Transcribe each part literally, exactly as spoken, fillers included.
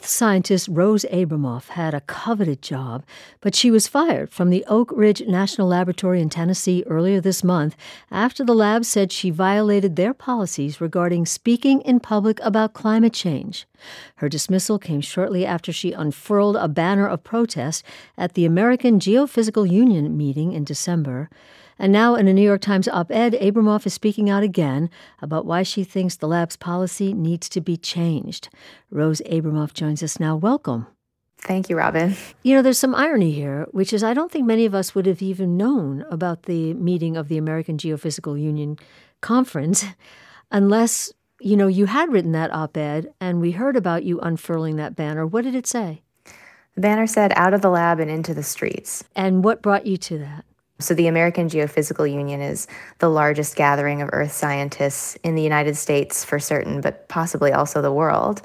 Earth scientist Rose Abramoff had a coveted job, but she was fired from the Oak Ridge National Laboratory in Tennessee earlier this month after the lab said she violated their policies regarding speaking in public about climate change. Her dismissal came shortly after she unfurled a banner of protest at the American Geophysical Union meeting in December. And now, in a New York Times op-ed, Abramoff is speaking out again about why she thinks the lab's policy needs to be changed. Rose Abramoff joins us now. Welcome. Thank you, Robin. You know, there's some irony here, which is I don't think many of us would have even known about the meeting of the American Geophysical Union conference unless, you know, you had written that op-ed and we heard about you unfurling that banner. What did it say? The banner said, "Out of the lab and into the streets." And what brought you to that? So the American Geophysical Union is the largest gathering of earth scientists in the United States for certain, but possibly also the world.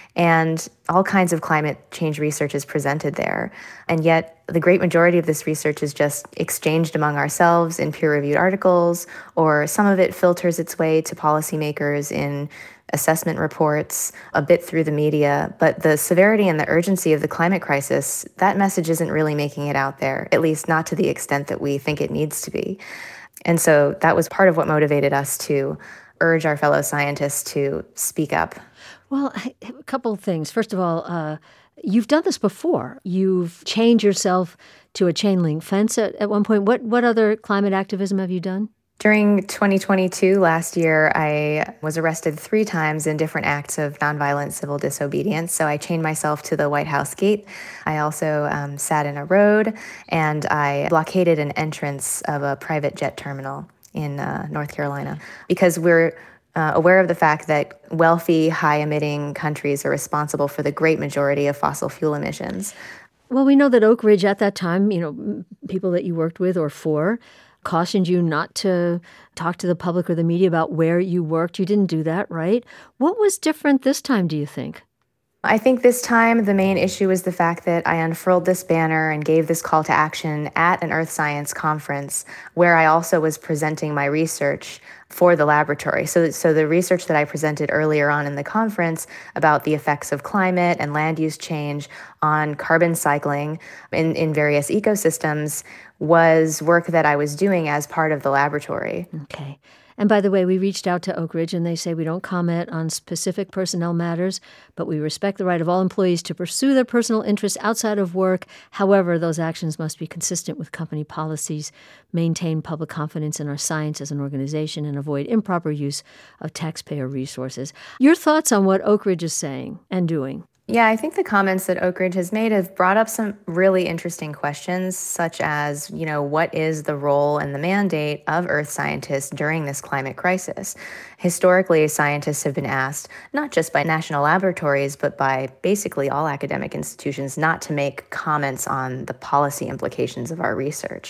And all kinds of climate change research is presented there. And yet the great majority of this research is just exchanged among ourselves in peer-reviewed articles, or some of it filters its way to policymakers in assessment reports, a bit through the media. But the severity and the urgency of the climate crisis, that message isn't really making it out there, at least not to the extent that we think it needs to be. And so that was part of what motivated us to urge our fellow scientists to speak up. Well, a couple of things. First of all, uh, you've done this before. You've chained yourself to a chain link fence at, at one point. What, what other climate activism have you done? During twenty twenty-two, last year, I was arrested three times in different acts of nonviolent civil disobedience. So I chained myself to the White House gate. I also um, sat in a road, and I blockaded an entrance of a private jet terminal in uh, North Carolina because we're uh, aware of the fact that wealthy, high-emitting countries are responsible for the great majority of fossil fuel emissions. Well, we know that Oak Ridge at that time, you know, people that you worked with or for, cautioned you not to talk to the public or the media about where you worked. You didn't do that, right? What was different this time, do you think? I think this time the main issue is the fact that I unfurled this banner and gave this call to action at an earth science conference where I also was presenting my research for the laboratory. So, so the research that I presented earlier on in the conference about the effects of climate and land use change on carbon cycling in, in various ecosystems was work that I was doing as part of the laboratory. Okay. And by the way, we reached out to Oak Ridge, and they say we don't comment on specific personnel matters, but we respect the right of all employees to pursue their personal interests outside of work. However, those actions must be consistent with company policies, maintain public confidence in our science as an organization, and avoid improper use of taxpayer resources. Your thoughts on what Oak Ridge is saying and doing? Yeah, I think the comments that Oak Ridge has made have brought up some really interesting questions, such as, you know, what is the role and the mandate of earth scientists during this climate crisis? Historically, scientists have been asked, not just by national laboratories, but by basically all academic institutions, not to make comments on the policy implications of our research.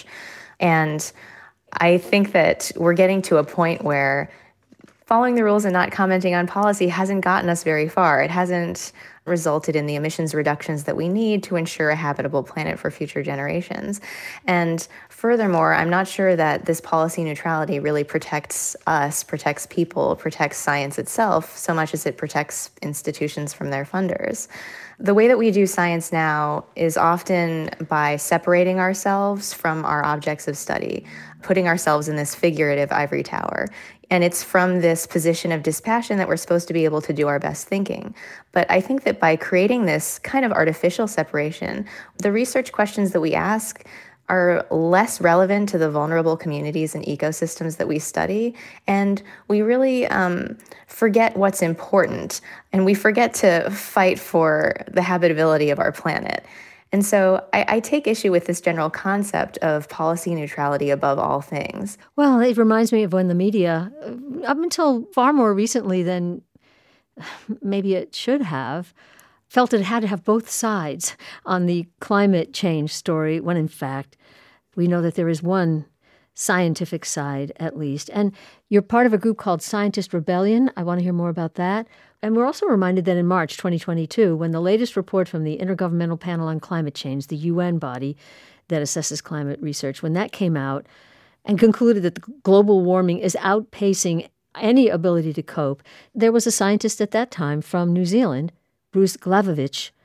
And I think that we're getting to a point where following the rules and not commenting on policy hasn't gotten us very far. It hasn't resulted in the emissions reductions that we need to ensure a habitable planet for future generations. And furthermore, I'm not sure that this policy neutrality really protects us, protects people, protects science itself, so much as it protects institutions from their funders. The way that we do science now is often by separating ourselves from our objects of study, putting ourselves in this figurative ivory tower. And it's from this position of dispassion that we're supposed to be able to do our best thinking. But I think that by creating this kind of artificial separation, the research questions that we ask are less relevant to the vulnerable communities and ecosystems that we study. And we really um, forget what's important. And we forget to fight for the habitability of our planet. And so I, I take issue with this general concept of policy neutrality above all things. Well, it reminds me of when the media, up until far more recently than maybe it should have, felt it had to have both sides on the climate change story, when in fact we know that there is one scientific side at least. And you're part of a group called Scientist Rebellion. I want to hear more about that. And we're also reminded that in March twenty twenty-two, when the latest report from the Intergovernmental Panel on Climate Change, the U N body that assesses climate research, when that came out and concluded that global warming is outpacing any ability to cope, there was a scientist at that time from New Zealand, Bruce Glavovich,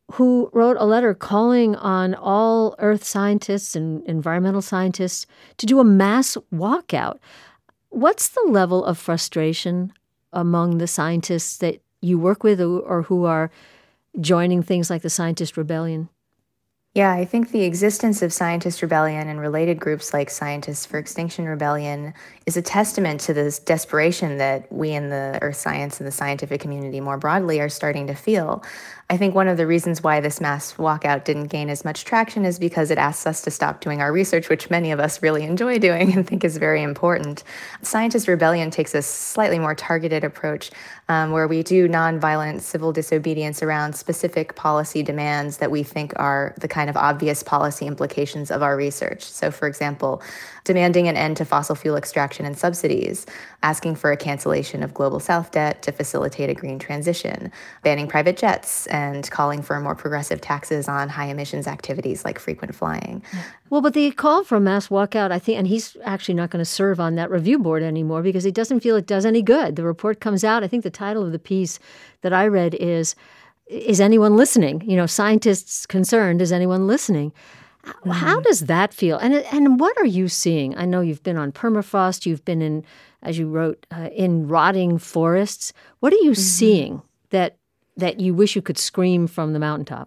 who wrote a letter calling on all earth scientists and environmental scientists to do a mass walkout. What's the level of frustration among the scientists that you work with or who are joining things like the Scientist Rebellion? Yeah, I think the existence of Scientist Rebellion and related groups like Scientists for Extinction Rebellion is a testament to this desperation that we in the earth science and the scientific community more broadly are starting to feel. I think one of the reasons why this mass walkout didn't gain as much traction is because it asks us to stop doing our research, which many of us really enjoy doing and think is very important. Scientist Rebellion takes a slightly more targeted approach um, where we do nonviolent civil disobedience around specific policy demands that we think are the kind of obvious policy implications of our research. So, for example, demanding an end to fossil fuel extraction and subsidies, asking for a cancellation of global South debt to facilitate a green transition, banning private jets, and calling for more progressive taxes on high emissions activities like frequent flying. Well, but the call for a mass walkout, I think, and he's actually not going to serve on that review board anymore because he doesn't feel it does any good. The report comes out. I think the title of the piece that I read is, Is anyone listening? You know, scientists concerned, is anyone listening? Mm-hmm. How does that feel? And and what are you seeing? I know you've been on permafrost. You've been in, as you wrote, uh, in rotting forests. What are you mm-hmm. seeing that that you wish you could scream from the mountaintop?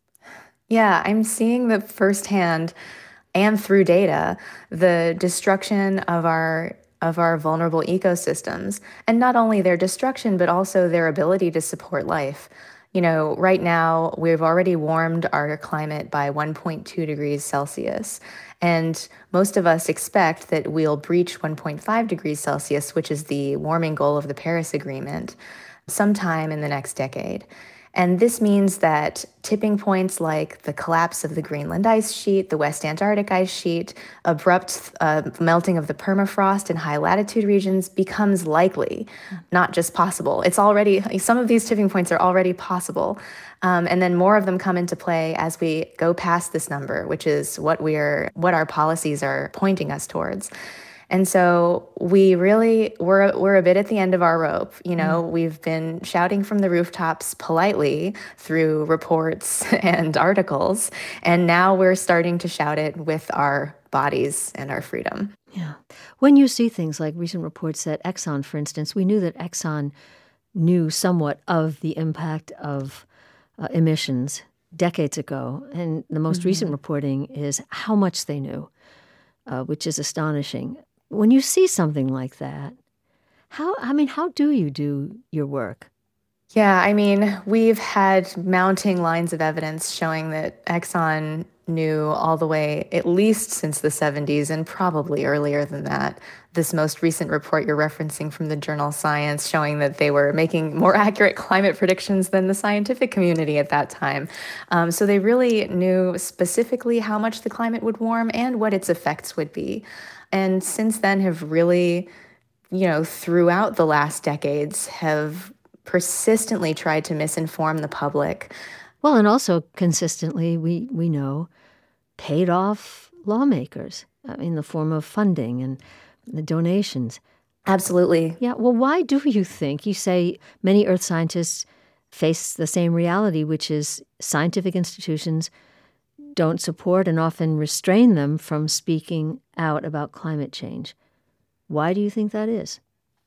Yeah, I'm seeing the firsthand and through data the destruction of our of our vulnerable ecosystems, and not only their destruction, but also their ability to support life. You know, right now, we've already warmed our climate by one point two degrees Celsius. And most of us expect that we'll breach one point five degrees Celsius, which is the warming goal of the Paris Agreement, sometime in the next decade. And this means that tipping points like the collapse of the Greenland ice sheet, the West Antarctic ice sheet, abrupt uh, melting of the permafrost in high latitude regions becomes likely, not just possible. It's already, some of these tipping points are already possible. Um, and then more of them come into play as we go past this number, which is what we're, what our policies are pointing us towards. And so we really, we're, we're a bit at the end of our rope. You know, mm. we've been shouting from the rooftops politely through reports and articles, and now we're starting to shout it with our bodies and our freedom. Yeah. When you see things like recent reports that Exxon, for instance, we knew that Exxon knew somewhat of the impact of uh, emissions decades ago, and the most mm-hmm. recent reporting is how much they knew, uh, which is astonishing. When you see something like that, how, I mean, how do you do your work? Yeah, I mean, we've had mounting lines of evidence showing that Exxon knew all the way, at least since the seventies, and probably earlier than that. This most recent report you're referencing from the journal Science showing that they were making more accurate climate predictions than the scientific community at that time. Um, so they really knew specifically how much the climate would warm and what its effects would be. And since then have really, you know, throughout the last decades have persistently tried to misinform the public. Well, and also consistently, we, we know, paid off lawmakers in the form of funding and the donations. Absolutely. Yeah, well, why do you think, you say many earth scientists face the same reality, which is scientific institutions don't support and often restrain them from speaking out about climate change. Why do you think that is?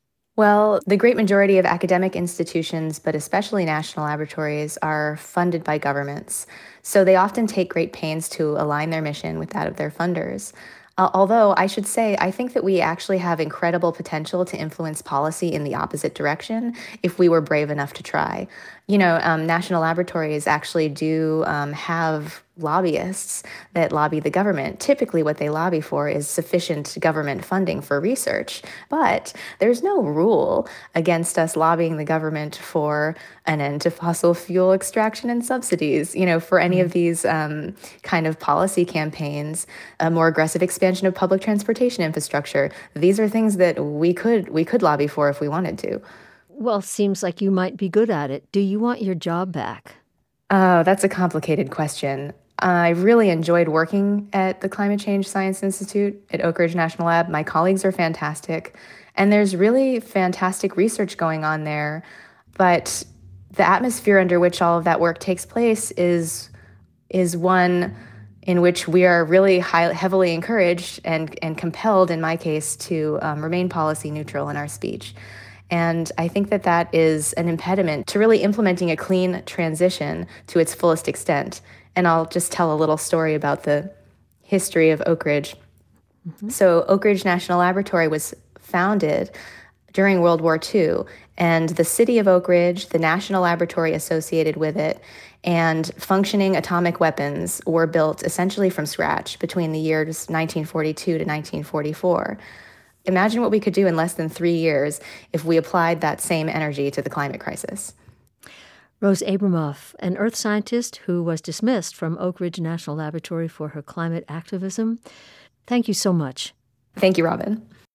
Well, the great majority of academic institutions, but especially national laboratories, are funded by governments. So they often take great pains to align their mission with that of their funders. Uh, although I should say, I think that we actually have incredible potential to influence policy in the opposite direction if we were brave enough to try. You know, um, national laboratories actually do um, have lobbyists that lobby the government. Typically what they lobby for is sufficient government funding for research. But there's no rule against us lobbying the government for an end to fossil fuel extraction and subsidies, you know, for any of these um, kind of policy campaigns, a more aggressive expansion of public transportation infrastructure. These are things that we could we could lobby for if we wanted to. Well, seems like you might be good at it. Do you want your job back? Oh, that's a complicated question. I really enjoyed working at the Climate Change Science Institute at Oak Ridge National Lab. My colleagues are fantastic, and there's really fantastic research going on there. But the atmosphere under which all of that work takes place is is one in which we are really high, heavily encouraged and, and compelled, in my case, to um, remain policy neutral in our speech. And I think that that is an impediment to really implementing a clean transition to its fullest extent. And I'll just tell a little story about the history of Oak Ridge. Mm-hmm. So Oak Ridge National Laboratory was founded during World War Two, and the city of Oak Ridge, the national laboratory associated with it, and functioning atomic weapons were built essentially from scratch between the years nineteen forty-two to nineteen forty-four. Imagine what we could do in less than three years if we applied that same energy to the climate crisis. Rose Abramoff, an earth scientist who was dismissed from Oak Ridge National Laboratory for her climate activism. Thank you so much. Thank you, Robin.